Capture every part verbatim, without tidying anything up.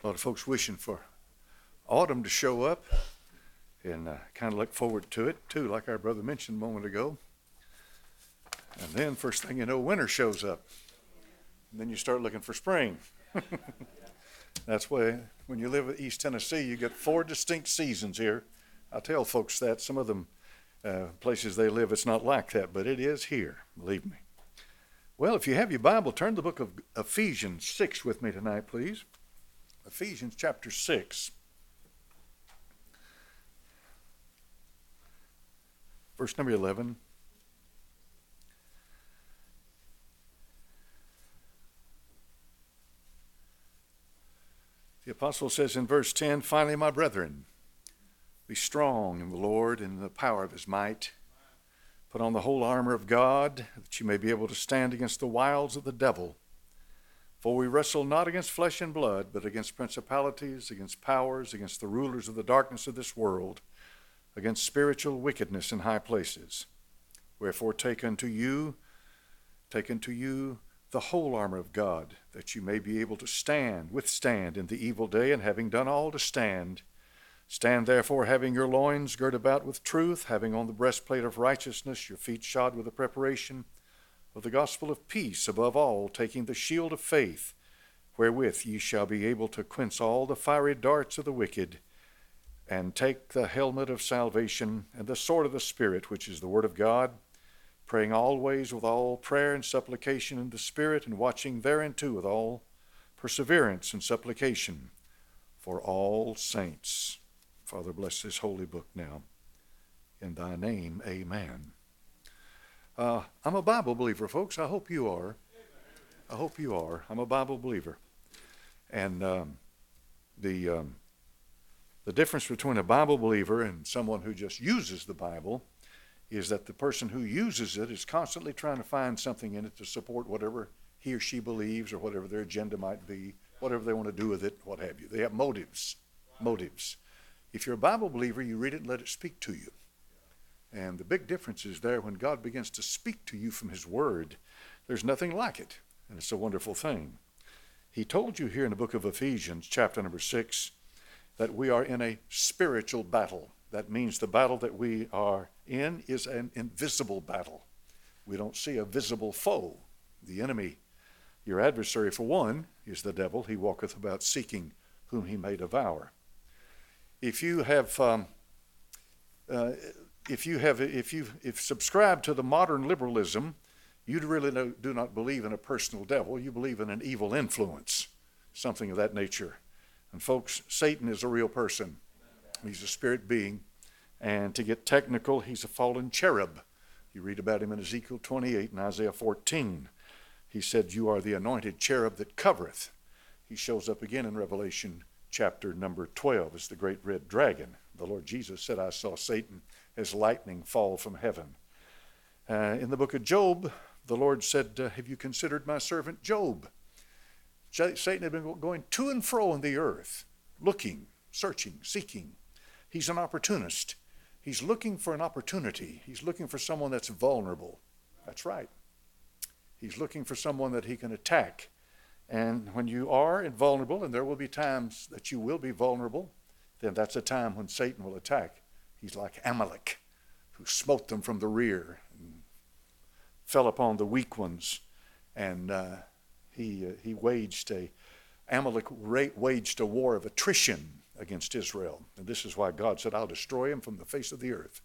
A lot of folks wishing for autumn to show up, and uh, kind of look forward to it too, like our brother mentioned a moment ago. And then first thing you know, winter shows up. And then you start looking for spring. That's why when you live in East Tennessee, you get four distinct seasons here. I tell folks that. Some of them uh, places they live, it's not like that, but it is here, believe me. Well, if you have your Bible, turn to the book of Ephesians six with me tonight, please. Ephesians chapter six. Verse number eleven. The apostle says in verse ten, "Finally, my brethren, be strong in the Lord and in the power of his might. Put on the whole armor of God, that you may be able to stand against the wiles of the devil. For we wrestle not against flesh and blood, but against principalities, against powers, against the rulers of the darkness of this world, against spiritual wickedness in high places. Wherefore take unto you, take unto you the whole armor of God, that you may be able to stand, withstand in the evil day, and having done all to stand. Stand therefore, having your loins girt about with truth, having on the breastplate of righteousness, your feet shod with the preparation of the gospel of peace, above all, taking the shield of faith, wherewith ye shall be able to quench all the fiery darts of the wicked, and take the helmet of salvation and the sword of the Spirit, which is the word of God, praying always with all prayer and supplication in the Spirit, and watching thereunto with all perseverance and supplication for all saints." Father, bless this holy book now. In thy name, amen. Uh, I'm a Bible believer, folks. I hope you are. I hope you are. I'm a Bible believer. And um, the, um, the difference between a Bible believer and someone who just uses the Bible is that the person who uses it is constantly trying to find something in it to support whatever he or she believes or whatever their agenda might be, whatever they want to do with it, what have you. They have motives, motives. If you're a Bible believer, you read it and let it speak to you. And the big difference is there when God begins to speak to you from his word. There's nothing like it, and it's a wonderful thing. He told you here in the book of Ephesians, chapter number six, that we are in a spiritual battle. That means the battle that we are in is an invisible battle. We don't see a visible foe. The enemy, your adversary for one, is the devil. He walketh about seeking whom he may devour. If you have, um, uh, if you have, if you if subscribed to the modern liberalism, you really no, do not believe in a personal devil. You believe in an evil influence, something of that nature. And folks, Satan is a real person. He's a spirit being. And to get technical, he's a fallen cherub. You read about him in Ezekiel twenty-eight and Isaiah fourteen. He said, "You are the anointed cherub that covereth." He shows up again in Revelation chapter number twelve as the great red dragon. The Lord Jesus said, "I saw Satan as lightning fall from heaven." Uh, in the book of Job, the Lord said, uh, "Have you considered my servant Job?" Satan had been going to and fro in the earth, looking, searching, seeking. He's an opportunist. He's looking for an opportunity. He's looking for someone that's vulnerable. That's right. He's looking for someone that he can attack. And when you are invulnerable, and there will be times that you will be vulnerable, then that's a time when Satan will attack. He's like Amalek, who smote them from the rear and fell upon the weak ones. And uh, he uh, he waged a, Amalek waged a war of attrition against Israel. And this is why God said, "I'll destroy him from the face of the earth,"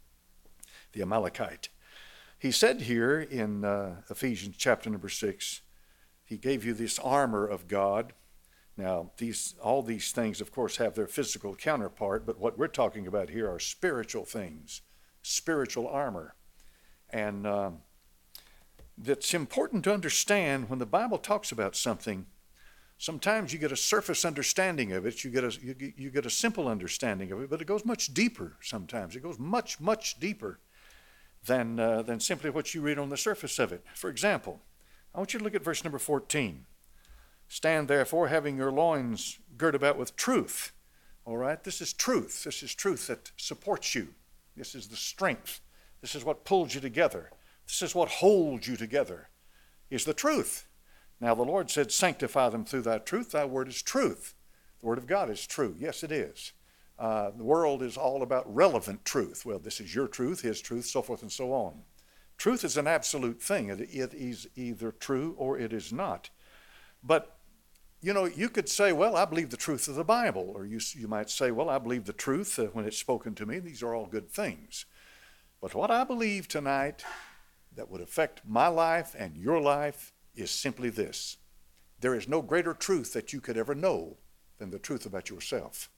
the Amalekite. He said here in uh, Ephesians chapter number six, he gave you this armor of God. Now, these all these things, of course, have their physical counterpart, but what we're talking about here are spiritual things, spiritual armor. And um, that's important to understand when the Bible talks about something. Sometimes you get a surface understanding of it, you get a you get, you get a simple understanding of it, but it goes much deeper sometimes. It goes much, much deeper than uh, than simply what you read on the surface of it. For example, I want you to look at verse number fourteen. "Stand therefore, having your loins girt about with truth." All right, this is truth. This is truth that supports you. This is the strength. This is what pulls you together. This is what holds you together, is the truth. Now the Lord said, "Sanctify them through thy truth. Thy word is truth." The Word of God is true. Yes, it is. Uh, the world is all about relevant truth. Well, this is your truth, his truth, so forth and so on. Truth is an absolute thing. It, it is either true or it is not. But, you know, you could say, well, I believe the truth of the Bible. Or you, you might say, well, I believe the truth uh, when it's spoken to me. These are all good things. But what I believe tonight that would affect my life and your life is simply this. There is no greater truth that you could ever know than the truth about yourself.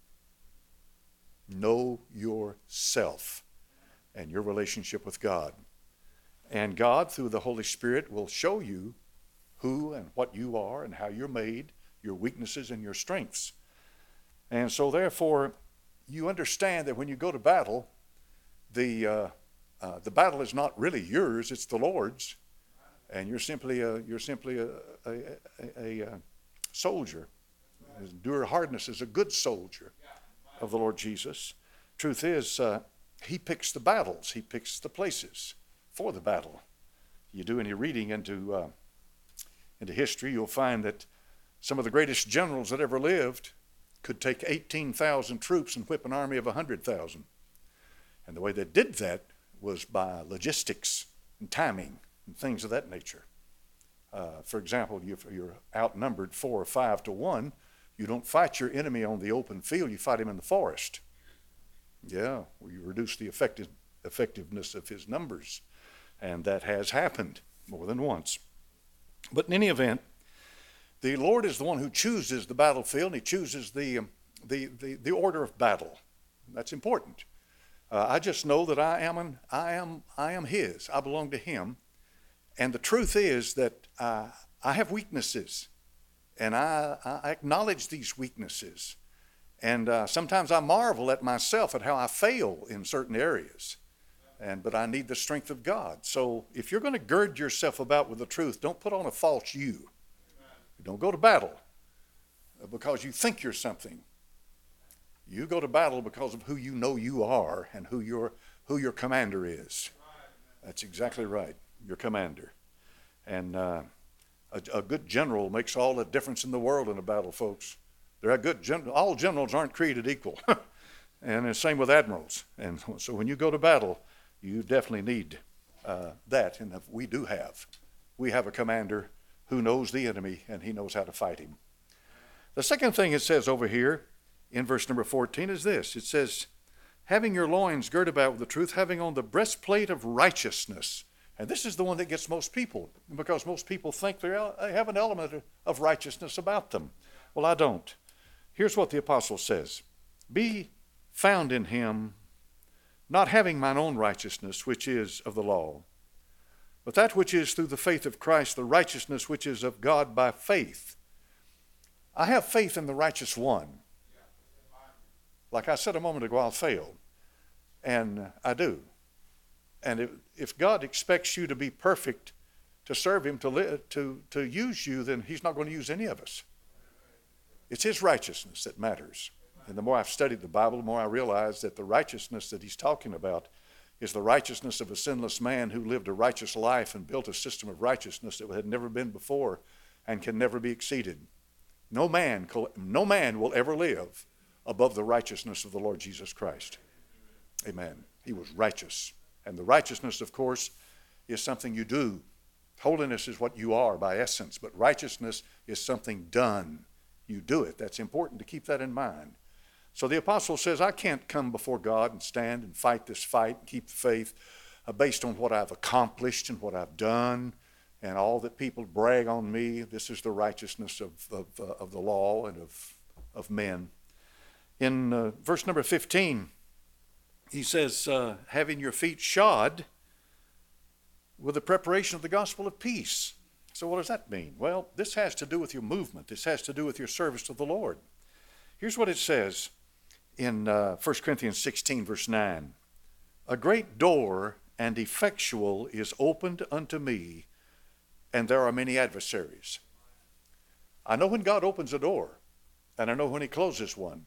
Know yourself and your relationship with God. And God, through the Holy Spirit, will show you who and what you are and how you're made, your weaknesses and your strengths. And so therefore, you understand that when you go to battle, the uh, uh, the battle is not really yours, it's the Lord's. And you're simply a, you're simply a, a, a, a soldier. Endure hardness is a good soldier of the Lord Jesus. Truth is, uh, he picks the battles. He picks the places for the battle. You do any reading into uh, into history, you'll find that some of the greatest generals that ever lived could take eighteen thousand troops and whip an army of one hundred thousand. And the way they did that was by logistics and timing and things of that nature. Uh, for example, if you're outnumbered four or five to one, you don't fight your enemy on the open field, you fight him in the forest. Yeah, well, you reduce the effective, effectiveness of his numbers. And that has happened more than once. But in any event, the Lord is the one who chooses the battlefield, and he chooses the, um, the, the, the order of battle. That's important. Uh, I just know that I am, an, I, am, I am his. I belong to him. And the truth is that uh, I have weaknesses. And I, I acknowledge these weaknesses. And uh, sometimes I marvel at myself at how I fail in certain areas. And but I need the strength of God. So if you're going to gird yourself about with the truth, don't put on a false you. Don't go to battle because you think you're something. You go to battle because of who you know you are and who your who your commander is. That's exactly right, your commander. And uh, a, a good general makes all the difference in the world in a battle, folks. They're a good gen- all generals aren't created equal. And the same with admirals. And so when you go to battle, you definitely need uh, that. And we do have. We have a commander who knows the enemy and he knows how to fight him. The second thing it says over here in verse number fourteen is this. It says, having your loins girt about with the truth, having on the breastplate of righteousness. And this is the one that gets most people, because most people think they have an element of righteousness about them. Well, I don't. Here's what the apostle says. Be found in him, not having mine own righteousness, which is of the law, but that which is through the faith of Christ, the righteousness which is of God by faith. I have faith in the righteous one. Like I said a moment ago, I'll fail. And I do. And if, if God expects you to be perfect, to serve him, to, live, to, to use you, then he's not going to use any of us. It's his righteousness that matters. And the more I've studied the Bible, the more I realize that the righteousness that he's talking about is the righteousness of a sinless man who lived a righteous life and built a system of righteousness that had never been before and can never be exceeded. No man, no man will ever live above the righteousness of the Lord Jesus Christ. Amen. He was righteous. And the righteousness, of course, is something you do. Holiness is what you are by essence, but righteousness is something done. You do it. That's important to keep that in mind. So the apostle says, I can't come before God and stand and fight this fight and keep the faith uh, based on what I've accomplished and what I've done and all that people brag on me. This is the righteousness of, of, uh, of the law and of, of men. In uh, verse number fifteen, he says, uh, having your feet shod with the preparation of the gospel of peace. So what does that mean? Well, this has to do with your movement. This has to do with your service to the Lord. Here's what it says in uh, First Corinthians sixteen, verse nine. A great door and effectual is opened unto me, and there are many adversaries. I know when God opens a door, and I know when he closes one.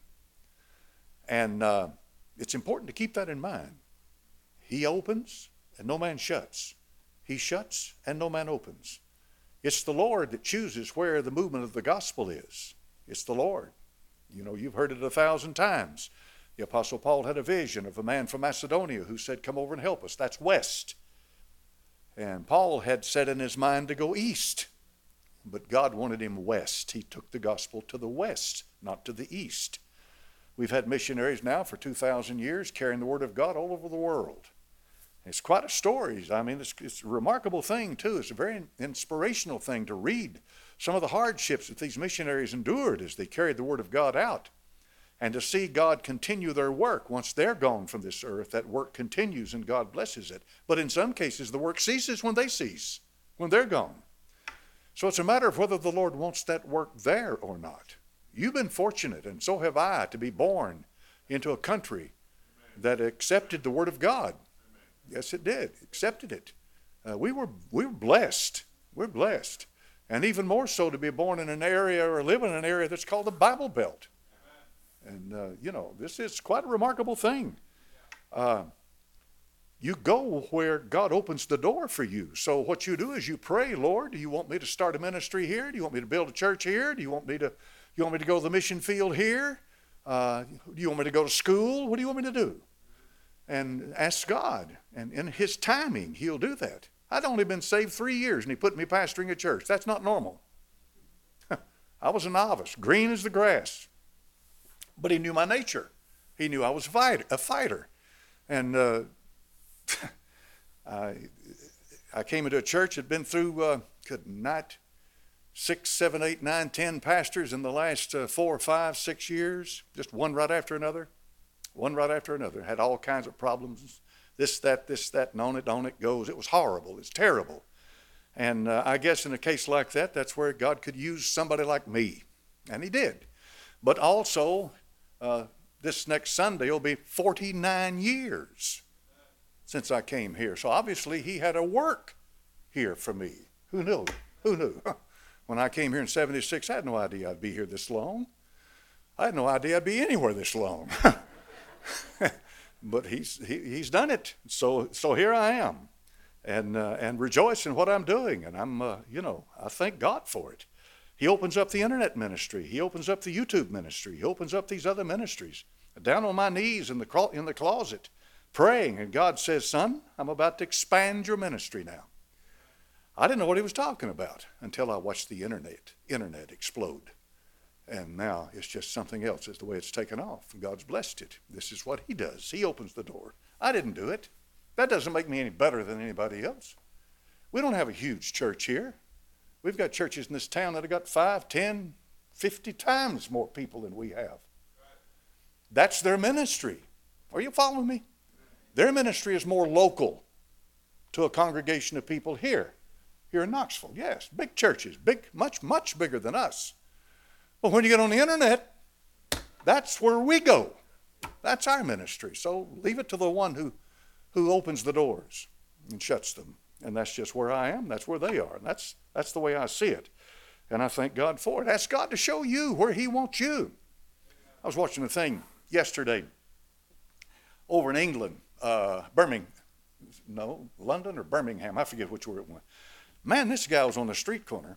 And uh, it's important to keep that in mind. He opens, and no man shuts. He shuts, and no man opens. It's the Lord that chooses where the movement of the gospel is. It's the Lord. You know, you've heard it a thousand times. The Apostle Paul had a vision of a man from Macedonia who said, come over and help us. That's west. And Paul had set in his mind to go east. But God wanted him west. He took the gospel to the west, not to the east. We've had missionaries now for two thousand years carrying the word of God all over the world. It's quite a story. I mean, it's, it's a remarkable thing, too. It's a very inspirational thing to read some of the hardships that these missionaries endured as they carried the word of God out. And to see God continue their work once they're gone from this earth, that work continues and God blesses it. But in some cases, the work ceases when they cease, when they're gone. So it's a matter of whether the Lord wants that work there or not. You've been fortunate, and so have I, to be born into a country that accepted the word of God. Yes, it did. Accepted it. Uh, we were we were blessed. We're blessed. And even more so to be born in an area or live in an area that's called the Bible Belt. And, uh, you know, this is quite a remarkable thing. Uh, you go where God opens the door for you. So what you do is you pray, Lord, do you want me to start a ministry here? Do you want me to build a church here? Do you want me to, you want me to go to the mission field here? Uh, do you want me to go to school? What do you want me to do? And ask God. And in his timing, he'll do that. I'd only been saved three years, and he put me pastoring a church. That's not normal. I was a novice, green as the grass. But he knew my nature. He knew I was a fighter. A fighter. And uh, I, I came into a church that had been through, uh, good night, six, seven, eight, nine, ten pastors in the last uh, four, five, six years, just one right after another. One right after another. Had all kinds of problems. This, that, this, that, and on it, on it goes. It was horrible. It's terrible. And uh, I guess in a case like that, that's where God could use somebody like me. And he did. But also, uh, this next Sunday will be forty-nine years since I came here. So obviously he had a work here for me. Who knew? Who knew? When I came here in seventy-six, I had no idea I'd be here this long. I had no idea I'd be anywhere this long. But he's he, he's done it. So so here I am, and uh, and rejoice in what I'm doing. And I'm uh, you know I thank God for it. He opens up the internet ministry. He opens up the YouTube ministry. He opens up these other ministries. Down on my knees in the in the closet, praying, and God says, "Son, I'm about to expand your ministry now." I didn't know what he was talking about until I watched the internet internet explode. And now it's just something else. It's the way it's taken off. And God's blessed it. This is what he does. He opens the door. I didn't do it. That doesn't make me any better than anybody else. We don't have a huge church here. We've got churches in this town that have got five, ten, fifty times more people than we have. That's their ministry. Are you following me? Their ministry is more local to a congregation of people here. Here in Knoxville, yes. Big churches, big, much, much bigger than us. But when you get on the internet, that's where we go. That's our ministry. So leave it to the one who, who opens the doors and shuts them. And that's just where I am. That's where they are. And that's, that's the way I see it. And I thank God for it. Ask God to show you where he wants you. I was watching a thing yesterday over in England, uh, Birmingham, no, London or Birmingham. I forget which word it was. Man, this guy was on the street corner.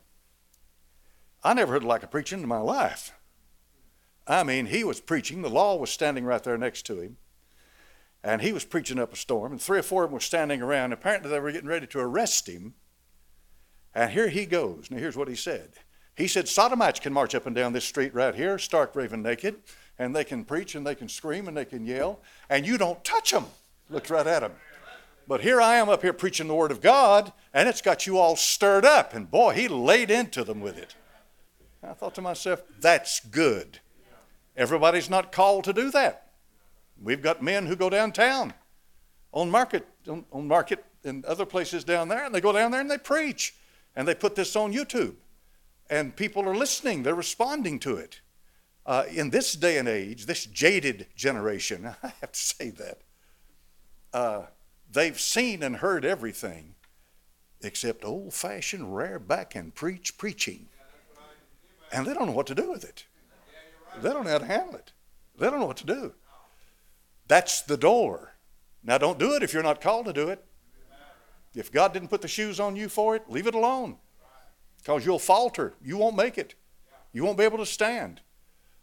I never heard like a preaching in my life. I mean, he was preaching. The law was standing right there next to him. And he was preaching up a storm. And three or four of them were standing around. Apparently, they were getting ready to arrest him. And here he goes. Now, here's what he said. He said, sodomites can march up and down this street right here, stark raving naked. And they can preach and they can scream and they can yell. And you don't touch them. Looked right at him. But here I am up here preaching the word of God. And it's got you all stirred up. And boy, he laid into them with it. I thought to myself, that's good. Everybody's not called to do that. We've got men who go downtown on market, on, on market and other places down there, and they go down there and they preach. And they put this on YouTube. And people are listening. They're responding to it. Uh, in this day and age, this jaded generation, I have to say that, uh, they've seen and heard everything except old-fashioned, rare-back and preach preaching. And they don't know what to do with it. They don't know how to handle it. They don't know what to do. That's the door. Now, don't do it if you're not called to do it. If God didn't put the shoes on you for it, leave it alone. Because you'll falter. You won't make it. You won't be able to stand.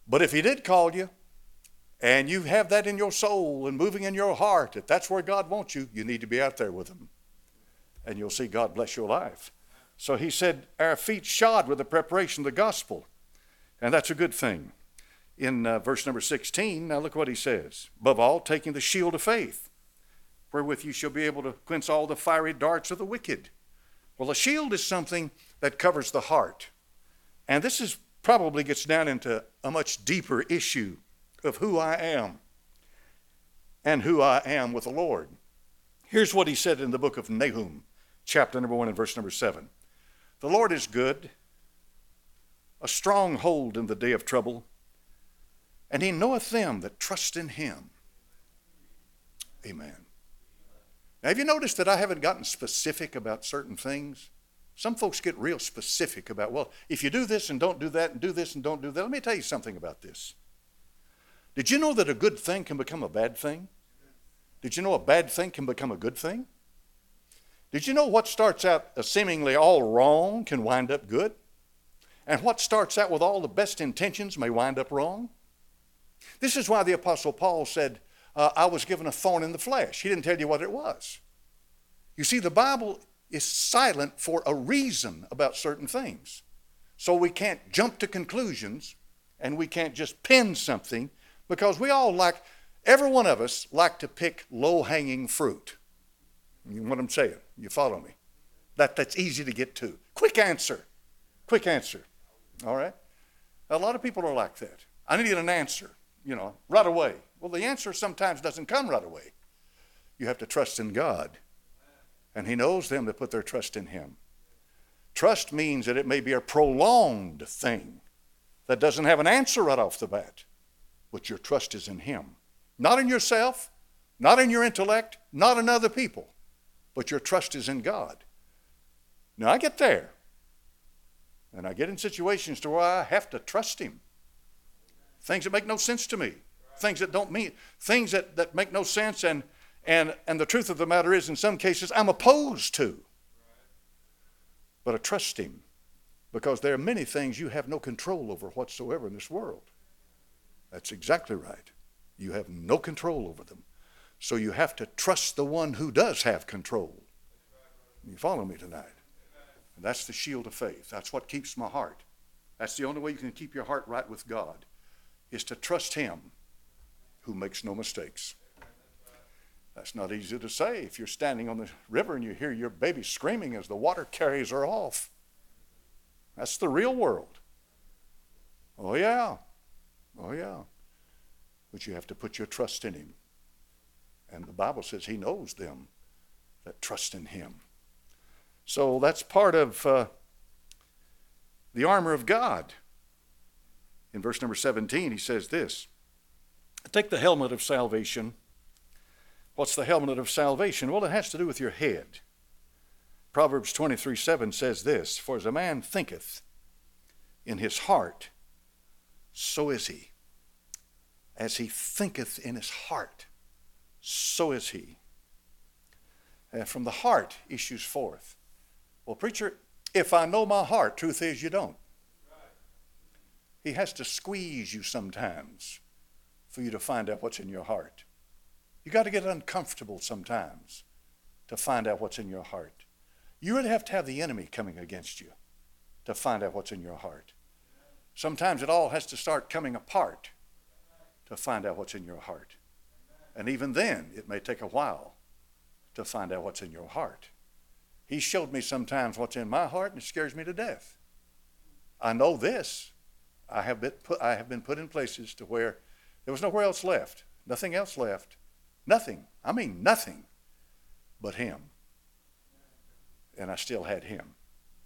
But if he did call you, and you have that in your soul and moving in your heart, if that's where God wants you, you need to be out there with him. And you'll see God bless your life. So he said, our feet shod with the preparation of the gospel. And that's a good thing. In uh, verse number sixteen, now look what he says. Above all, taking the shield of faith, wherewith you shall be able to quench all the fiery darts of the wicked. Well, a shield is something that covers the heart. And this is probably gets down into a much deeper issue of who I am and who I am with the Lord. Here's what he said in the book of Nahum, chapter number one and verse number seven. The Lord is good, a stronghold in the day of trouble, and he knoweth them that trust in him. Amen. Now, have you noticed that I haven't gotten specific about certain things? Some folks get real specific about, well, if you do this and don't do that and do this and don't do that. Let me tell you something about this. Did you know that a good thing can become a bad thing? Did you know a bad thing can become a good thing? Did you know what starts out seemingly all wrong can wind up good? And what starts out with all the best intentions may wind up wrong? This is why the Apostle Paul said, uh, I was given a thorn in the flesh. He didn't tell you what it was. You see, the Bible is silent for a reason about certain things. So we can't jump to conclusions and we can't just pin something, because we all like, every one of us like to pick low-hanging fruit. You know what I'm saying? You follow me? That, that's easy to get to. Quick answer. Quick answer. All right? A lot of people are like that. I need an answer, you know, right away. Well, the answer sometimes doesn't come right away. You have to trust in God. And he knows them that put their trust in him. Trust means that it may be a prolonged thing that doesn't have an answer right off the bat. But your trust is in him. Not in yourself, not in your intellect, not in other people. But your trust is in God. Now I get there. And I get in situations to where I have to trust him. Things that make no sense to me. Things that don't mean, things that, that make no sense, and, and, and the truth of the matter is, in some cases, I'm opposed to. But I trust him, because there are many things you have no control over whatsoever in this world. That's exactly right. You have no control over them. So you have to trust the one who does have control. You follow me tonight? And that's the shield of faith. That's what keeps my heart. That's the only way you can keep your heart right with God, is to trust him who makes no mistakes. That's not easy to say if you're standing on the river and you hear your baby screaming as the water carries her off. That's the real world. Oh yeah. Oh yeah. But you have to put your trust in him. And the Bible says he knows them that trust in him. So that's part of uh, the armor of God. In verse number seventeen, he says this, take the helmet of salvation. What's the helmet of salvation? Well, it has to do with your head. Proverbs twenty-three seven says this, for as a man thinketh in his heart, so is he. As he thinketh in his heart, so is he. And from the heart issues forth. Well, preacher, if I know my heart, truth is you don't. He has to squeeze you sometimes for you to find out what's in your heart. You got to get uncomfortable sometimes to find out what's in your heart. You really have to have the enemy coming against you to find out what's in your heart. Sometimes it all has to start coming apart to find out what's in your heart. And even then, it may take a while to find out what's in your heart. He showed me sometimes what's in my heart, and it scares me to death. I know this. I have been put, I have been put in places to where there was nowhere else left. Nothing else left. Nothing. I mean nothing but him. And I still had him.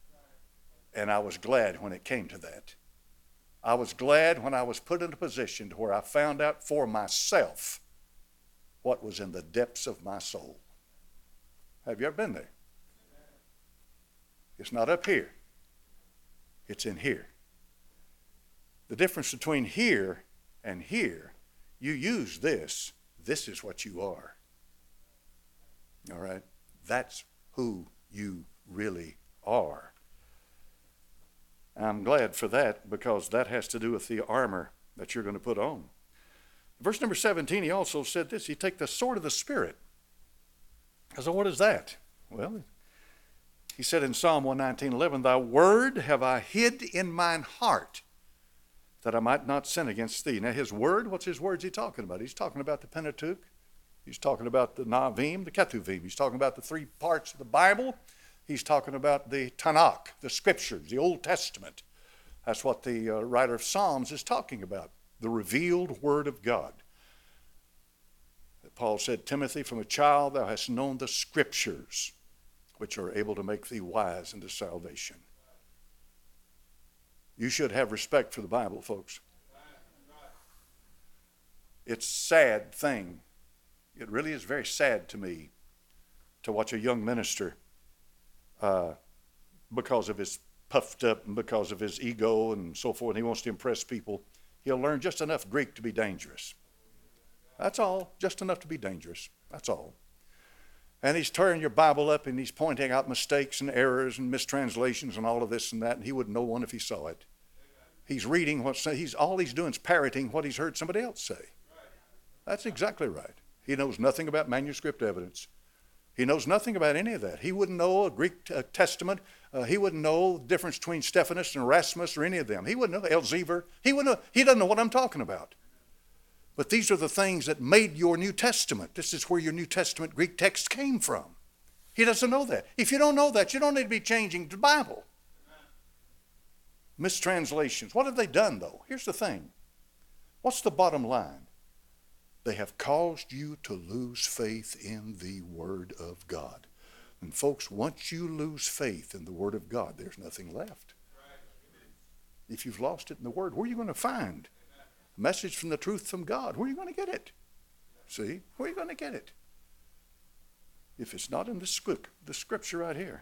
And I was glad when it came to that. I was glad when I was put in a position to where I found out for myself what was in the depths of my soul. Have you ever been there? It's not up here. It's in here. The difference between here and here, you use this. This is what you are. All right? That's who you really are. I'm glad for that, because that has to do with the armor that you're going to put on. Verse number seventeen, he also said this, he take the sword of the Spirit. I said, what is that? Well, he said in Psalm one nineteen, eleven, thy word have I hid in mine heart, that I might not sin against thee. Now his word, what's his words he talking about? He's talking about the Pentateuch. He's talking about the Navim, the Ketuvim. He's talking about the three parts of the Bible. He's talking about the Tanakh, the Scriptures, the Old Testament. That's what the uh, writer of Psalms is talking about, the revealed Word of God. Paul said, Timothy, from a child thou hast known the Scriptures, which are able to make thee wise unto salvation. You should have respect for the Bible, folks. It's a sad thing. It really is very sad to me to watch a young minister, uh, because of his puffed up and because of his ego and so forth, and he wants to impress people, he'll learn just enough Greek to be dangerous. That's all, just enough to be dangerous. That's all. And he's tearing your Bible up and he's pointing out mistakes and errors and mistranslations and all of this and that, and he wouldn't know one if he saw it. He's reading what he's all he's doing is parroting what he's heard somebody else say. That's exactly right. He knows nothing about manuscript evidence. He knows nothing about any of that. He wouldn't know a Greek uh, Testament. Uh, he wouldn't know the difference between Stephanus and Erasmus or any of them. He wouldn't know Elzevir. He wouldn't know, he doesn't know what I'm talking about. But these are the things that made your New Testament. This is where your New Testament Greek text came from. He doesn't know that. If you don't know that, you don't need to be changing the Bible. Mistranslations. What have they done, though? Here's the thing. What's the bottom line? They have caused you to lose faith in the Word of God. And folks, once you lose faith in the Word of God, there's nothing left. If you've lost it in the Word, where are you going to find a message from the truth from God? Where are you going to get it? See? Where are you going to get it? If it's not in the script, the scripture right here.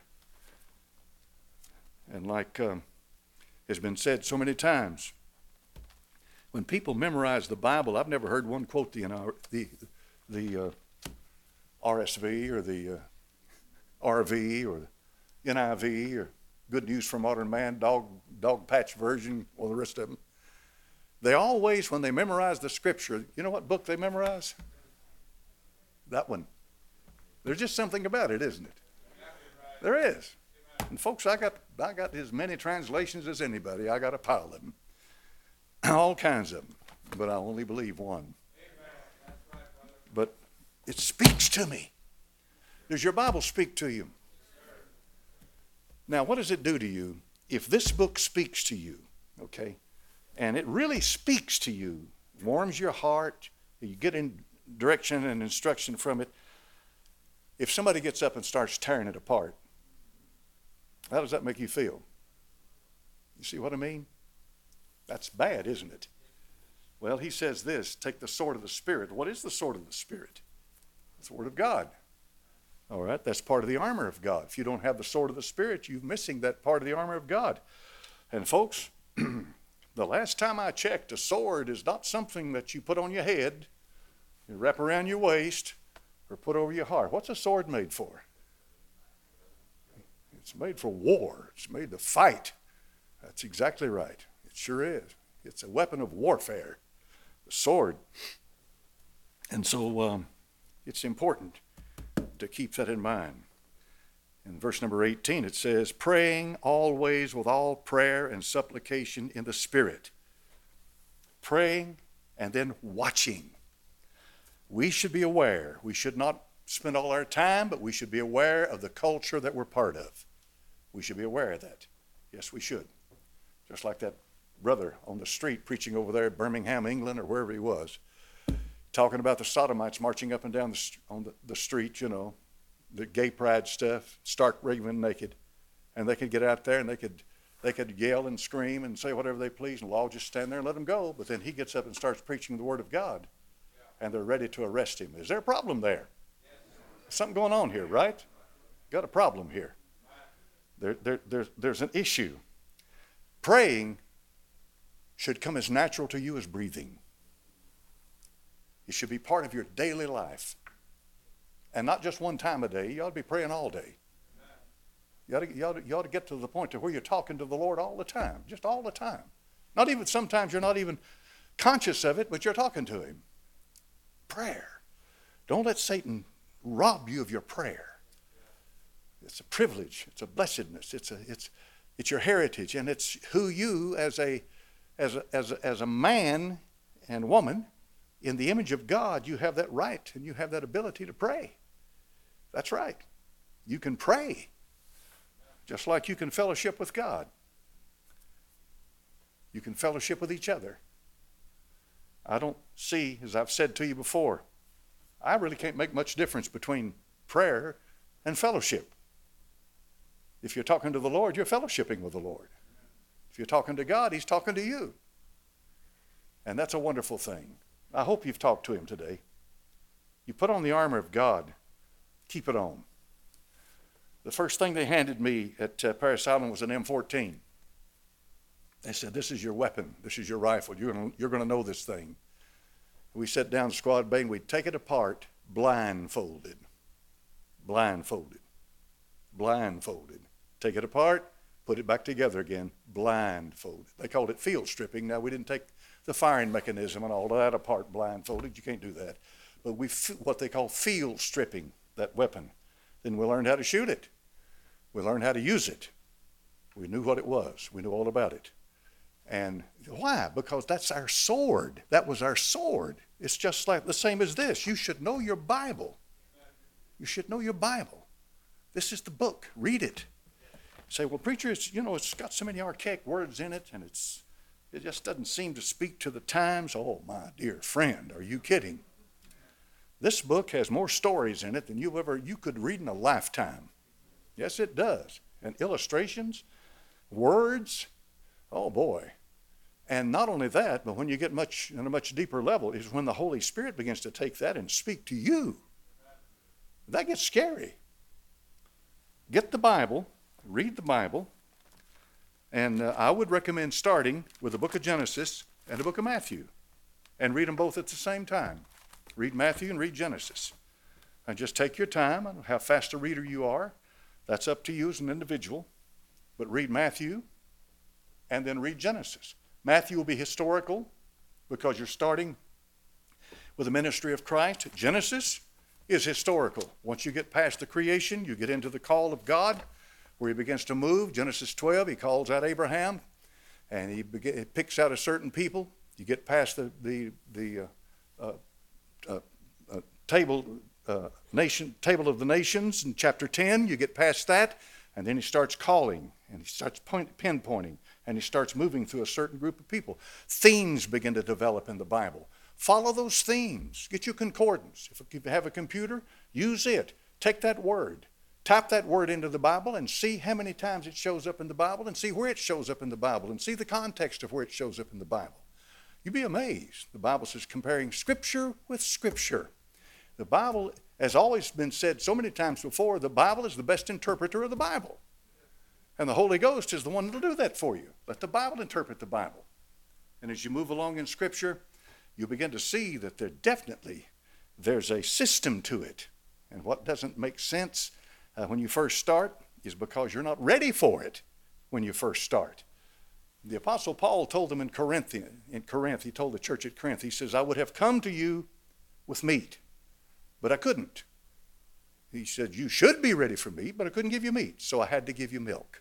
And like um, has been said so many times, when people memorize the Bible, I've never heard one quote the the, the uh, R S V or the uh, R V or the N I V or Good News for Modern Man, Dog Dog Patch Version, or the rest of them. They always, when they memorize the Scripture, you know what book they memorize? That one. There's just something about it, isn't it? There is. And folks, I got I got as many translations as anybody. I got a pile of them. All kinds of them, but I only believe one. But it speaks to me. Does your Bible speak to you? Now, what does it do to you if this book speaks to you, okay? And it really speaks to you, warms your heart, you get in direction and instruction from it. If somebody gets up and starts tearing it apart, how does that make you feel? You see what I mean? That's bad, isn't it? Well, he says this, take the sword of the Spirit. What is the sword of the Spirit? It's the Word of God. All right, that's part of the armor of God. If you don't have the sword of the Spirit, you're missing that part of the armor of God. And folks, the last time I checked, a sword is not something that you put on your head, you wrap around your waist, or put over your heart. What's a sword made for? It's made for war. It's made to fight. That's exactly right. Sure is. It's a weapon of warfare, the sword. And so um, it's important to keep that in mind. In verse number eighteen, it says, praying always with all prayer and supplication in the Spirit. Praying and then watching. We should be aware. We should not spend all our time, but we should be aware of the culture that we're part of. We should be aware of that. Yes, we should. Just like that brother on the street preaching over there at Birmingham, England, or wherever he was, talking about the sodomites marching up and down the, on the, the street, you know, the gay pride stuff, stark raving naked. And they could get out there and they could they could yell and scream and say whatever they please, and the law would just stand there and let them go. But then he gets up and starts preaching the Word of God, and they're ready to arrest him. Is there a problem there? There's something going on here, right? Got a problem here. There, there, there's, there's an issue. Praying should come as natural to you as breathing. It should be part of your daily life. And not just one time a day. You ought to be praying all day. You ought to, you ought to, you ought to get to the point to where you're talking to the Lord all the time. Just all the time. Not even, sometimes you're not even conscious of it, but you're talking to him. Prayer. Don't let Satan rob you of your prayer. It's a privilege. It's a blessedness. It's a it's it's your heritage, and it's who you as a as a, as a, as a man and woman in the image of God, you have that right and you have that ability to pray. That's right. You can pray just like you can fellowship with God. You can fellowship with each other. I don't see, as I've said to you before, I really can't make much difference between prayer and fellowship. If you're talking to the Lord, you're fellowshipping with the Lord. If you're talking to God, he's talking to you. And that's a wonderful thing. I hope you've talked to him today. You put on the armor of God. Keep it on. The first thing they handed me at uh, Paris Island was an M fourteen. They said, this is your weapon. This is your rifle. You're going you're going to know this thing. We sat down squad bay and we'd take it apart blindfolded. Blindfolded. Blindfolded. Take it apart, put it back together again, blindfolded. They called it field stripping. Now, we didn't take the firing mechanism and all of that apart blindfolded. You can't do that. But we, what they call field stripping that weapon. Then we learned how to shoot it. We learned how to use it. We knew what it was. We knew all about it. And why? Because that's our sword. That was our sword. It's just like the same as this. You should know your Bible. You should know your Bible. This is the book. Read it. Say, well, preacher, it's, you know, it's got so many archaic words in it, and it's it just doesn't seem to speak to the times. Oh, my dear friend, are you kidding? This book has more stories in it than you ever you could read in a lifetime. Yes, it does. And illustrations, words. Oh boy. And not only that, but when you get much on a much deeper level is when the Holy Spirit begins to take that and speak to you. That gets scary. Get the Bible, read the Bible, and uh, I would recommend starting with the book of Genesis and the book of Matthew and read them both at the same time. Read Matthew and read Genesis. And just take your time. I don't know how fast a reader you are. That's up to you as an individual. But read Matthew and then read Genesis. Matthew will be historical because you're starting with the ministry of Christ. Genesis is historical. Once you get past the creation, you get into the call of God where he begins to move. Genesis twelve, he calls out Abraham and he, begin, he picks out a certain people. You get past the, the, the uh, uh, uh, uh, table, uh, nation, table of the nations in chapter ten. You get past that and then he starts calling and he starts point, pinpointing. And he starts moving through a certain group of people. Themes begin to develop in the Bible. Follow those themes. Get your concordance. If you have a computer, use it. Take that word. Type that word into the Bible and see how many times it shows up in the Bible and see where it shows up in the Bible and see the context of where it shows up in the Bible. You'd be amazed. The Bible says comparing Scripture with Scripture. The Bible has always been said so many times before, the Bible is the best interpreter of the Bible. And the Holy Ghost is the one that will do that for you. Let the Bible interpret the Bible. And as you move along in Scripture, you begin to see that there definitely, there's a system to it. And what doesn't make sense uh, when you first start is because you're not ready for it when you first start. The Apostle Paul told them in Corinth, in Corinth, he told the church at Corinth, he says, I would have come to you with meat, but I couldn't. He said, you should be ready for meat, but I couldn't give you meat, so I had to give you milk.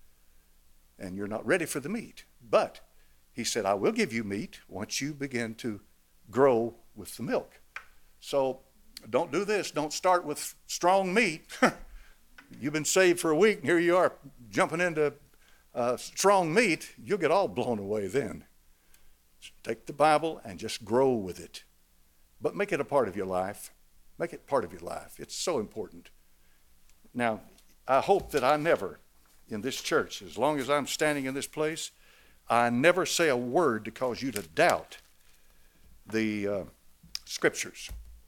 And you're not ready for the meat. But he said, I will give you meat once you begin to grow with the milk. So don't do this. Don't start with strong meat. You've been saved for a week, and here you are jumping into uh, strong meat. You'll get all blown away then. Take the Bible and just grow with it. But make it a part of your life. Make it part of your life. It's so important. Now, I hope that I never, in this church, as long as I'm standing in this place, I never say a word to cause you to doubt the uh, Scriptures,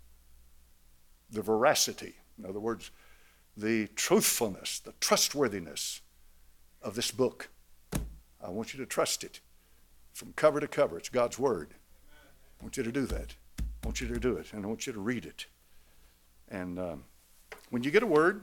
the veracity, in other words, the truthfulness, the trustworthiness of this book. I want you to trust it from cover to cover. It's God's Word. I want you to do that. I want you to do it, and I want you to read it. And um, when you get a word,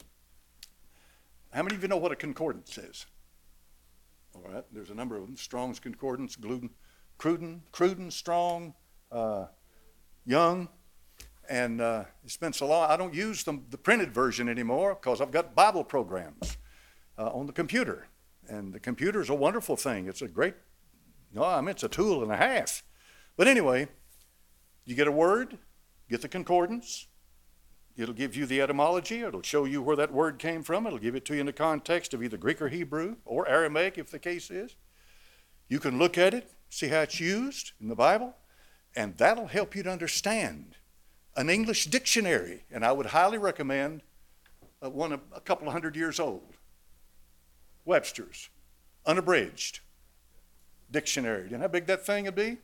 how many of you know what a concordance is? All right, there's a number of them. Strong's Concordance, Gluten, Cruden, Cruden, Strong, uh, Young. And uh, it's been so long, I don't use the, the printed version anymore because I've got Bible programs uh, on the computer. And the computer is a wonderful thing. It's a great, no, I mean, it's a tool and a half. But anyway, you get a word, get the concordance. It'll give you the etymology. It'll show you where that word came from. It'll give it to you in the context of either Greek or Hebrew or Aramaic, if the case is. You can look at it, see how it's used in the Bible, and that'll help you to understand an English dictionary. And I would highly recommend uh, one a, a couple of hundred years old, Webster's, unabridged dictionary. Do you know how big that thing would be?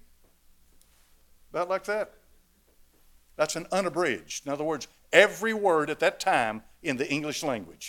About like that. That's an unabridged. In other words, every word at that time in the English language.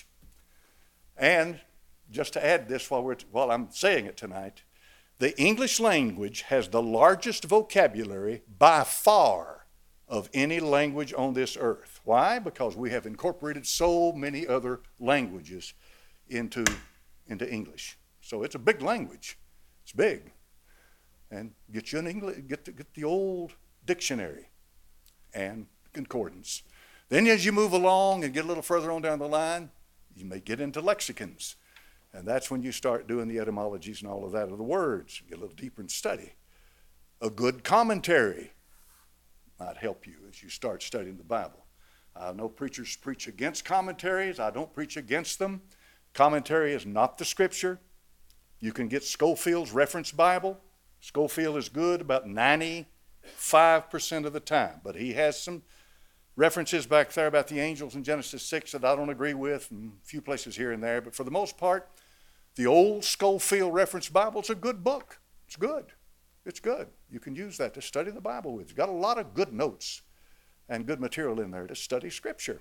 And just to add this while, we're, while I'm saying it tonight, the English language has the largest vocabulary by far of any language on this earth. Why? Because we have incorporated so many other languages into, into English. So it's a big language. It's big. And get you an English, get the, get the old dictionary and concordance. Then as you move along and get a little further on down the line, you may get into lexicons. And that's when you start doing the etymologies and all of that of the words. Get a little deeper in study. A good commentary might help you as you start studying the Bible. I know preachers preach against commentaries. I don't preach against them. Commentary is not the Scripture. You can get Scofield's Reference Bible. Scofield is good about ninety-five percent of the time, but he has some references back there about the angels in Genesis six that I don't agree with, and a few places here and there. But for the most part, the old Scofield Reference Bible is a good book. It's good. It's good. You can use that to study the Bible with. It's got a lot of good notes and good material in there to study Scripture.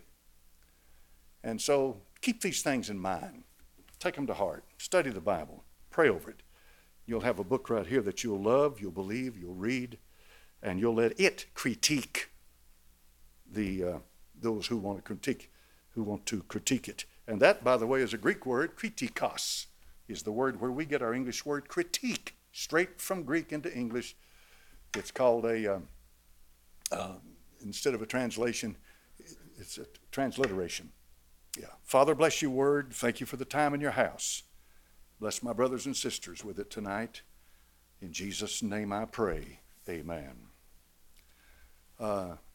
And so keep these things in mind. Take them to heart. Study the Bible. Pray over it. You'll have a book right here that you'll love, you'll believe, you'll read, and you'll let it critique the uh, those who want to critique, who want to critique it. And that, by the way, is a Greek word. Kritikos is the word where we get our English word critique, straight from Greek into English. It's called a, um, uh, instead of a translation, it's a transliteration. Yeah. Father, bless your word. Thank you for the time in your house. Bless my brothers and sisters with it tonight. In Jesus' name I pray. Amen. Uh,